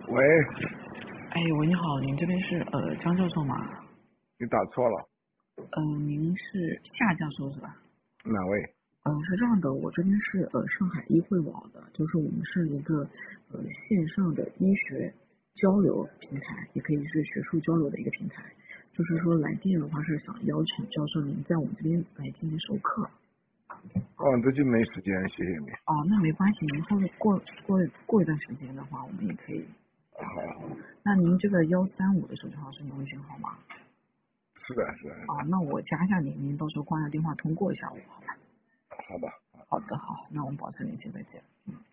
喂， 哎，喂，你好，您这边是张教授吗？ 你打错了， 您是夏教授是吧？ 哪位？ 是这样的，我这边是上海医惠网的，就是我们是一个线上的医学交流平台，也可以是学术交流的一个平台。就是说来电的话是想邀请教授您在我们这边来进行授课。 哦，最近没时间，谢谢你。 哦，那没关系，您后过一段时间的话，我们也可以。 好， 那您这个135的手机号是您微信号吗？ 是的，是的。 那我加一下您，您到时候挂下电话通过一下我，好吧？ 好吧。 好的，好，那我们保持联系，再见。